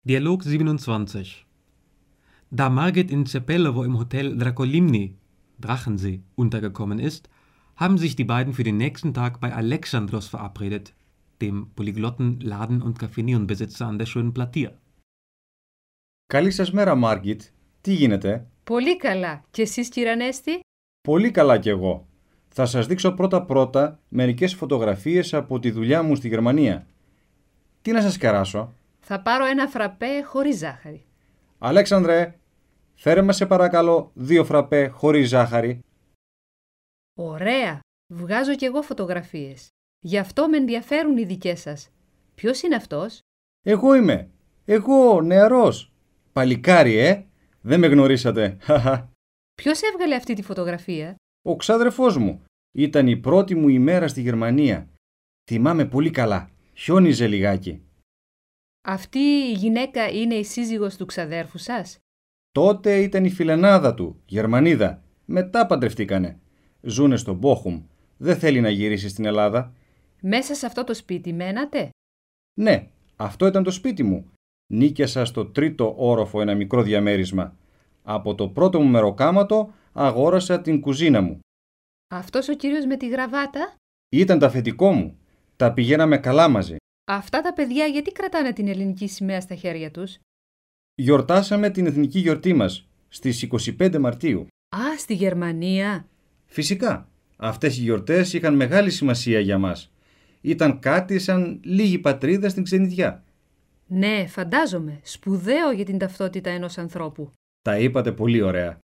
Dialog 27. Da Margit in Cepelovo im Hotel Dracolimni, Drachensee, untergekommen ist, haben sich die beiden für den nächsten Tag bei Alexandros verabredet, dem polyglotten Laden- und Kaffeenion-Besitzer an der schönen Platier. Καλή σας μέρα, Μάργκιτ. Τι γίνεται? Πολύ καλά. Και εσείς, κύριε Ανέστη? Πολύ καλά κι εγώ. Θα σας δείξω πρώτα-πρώτα μερικές φωτογραφίες από τη δουλειά μου στη Γερμανία. Τι να σας κεράσω? Θα πάρω ένα φραπέ χωρίς ζάχαρη. Αλέξανδρε, φέρε μας σε παρακαλώ 2 φραπέ χωρίς ζάχαρη. Ωραία. Βγάζω κι εγώ φωτογραφίες. Γι' αυτό με ενδιαφέρουν οι δικές σας. Ποιος είναι αυτός? Εγώ είμαι. Εγώ, νεαρός. Παλικάρι, Δεν με γνωρίσατε. Ποιος έβγαλε αυτή τη φωτογραφία? Ο ξάδερφός μου. Ήταν η πρώτη μου ημέρα στη Γερμανία. Θυμάμαι πολύ καλά. Χιόνιζε λιγάκι. Αυτή η γυναίκα είναι η σύζυγος του ξαδέρφου σας? Τότε ήταν η φιλενάδα του, Γερμανίδα. Μετά παντρευτήκανε. Ζούνε στο Μπόχουμ. Δεν θέλει να γυρίσει στην Ελλάδα. Μέσα σε αυτό το σπίτι μένατε? Ναι, αυτό ήταν το σπίτι μου. Νίκιασα στο 3ο όροφο ένα μικρό διαμέρισμα. Από το πρώτο μου μεροκάματο αγόρασα την κουζίνα μου. Αυτός ο κύριος με τη γραβάτα? Ήταν το αφεντικό μου. Τα πηγαίναμε καλά μαζί. Αυτά τα παιδιά γιατί κρατάνε την ελληνική σημαία στα χέρια τους? Γιορτάσαμε την εθνική γιορτή μας στις 25 Μαρτίου. Α, στη Γερμανία. Φυσικά, αυτές οι γιορτές είχαν μεγάλη σημασία για μας. Ήταν κάτι σαν λίγη πατρίδα στην ξενιδιά. Ναι, φαντάζομαι. Σπουδαίο για την ταυτότητα ενός ανθρώπου. Τα είπατε πολύ ωραία.